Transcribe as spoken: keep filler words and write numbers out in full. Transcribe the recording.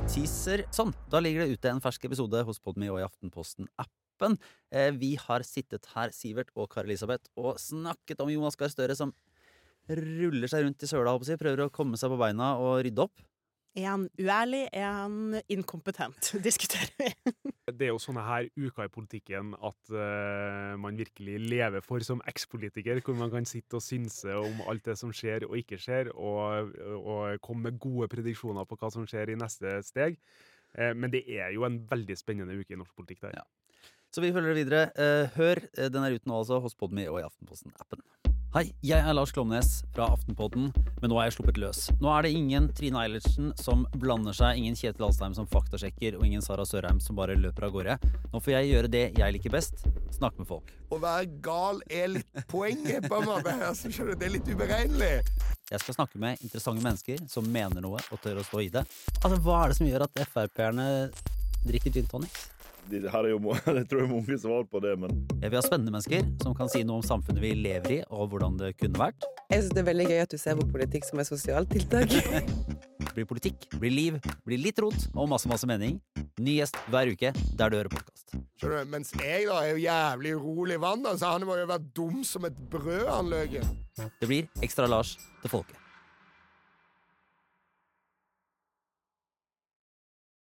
Teaser. Sånn, da ligger det ute en fersk episode hos Podme og i Aftenposten-appen. Eh, vi har sittet her, Sivert og Kari-Elisabeth, og snakket om Jonas Gahr Støre som ruller seg rundt i søla, håper jeg, prøver å komme seg på beina og rydde opp. Er han uærlig? Er han inkompetent? Diskuterer vi. Det er jo sånne her uker i politikken at uh, man virkelig lever for som ekspolitiker, hvor man kan sitte og synse om alt det som skjer og ikke skjer, og, og komme med gode prediksjoner på hva som skjer i neste steg. Uh, men det er jo en veldig spennende uke i norsk politikk der. Ja. Så vi følger det videre. Uh, hør, den er ute nå altså hos Podme og i Aftenposten-appen. Hei, jeg er Lars Klomnes fra Aftenpodden, men nå er jeg sluppet løs. Nå er det ingen Trine Eilertsen som blander seg, ingen Kjetil Alstheim som faktasjekker, og ingen Sara Sørheim som bare løper av gårde. Nå får jeg gjøre det jeg liker best, snakke med folk. Å være gal er litt poenget på meg, altså, skjønner du, det er litt uberegnelig. Jeg skal snakke med interessante mennesker som mener noe og tør å stå i det. Altså, hva er det som gjør at F R P-erne drikker gin tonics? Det her er jo, jeg tror jeg mange svar på det, men... Jeg vil ha spennende mennesker som kan si noe om samfunnet vi lever i, og hvordan det kunne vært. Jeg synes det er veldig gøy at du ser på politikk som et sosialt tiltak. Det blir politikk, blir liv, blir litt rot, og masse, masse mening. Ny gjest hver uke, der du hører podcast. Skjønner du, mens jeg da er jo jævlig rolig vann, så han må jo være dum som et brød, han løken. Det blir Ekstra Lars til folket.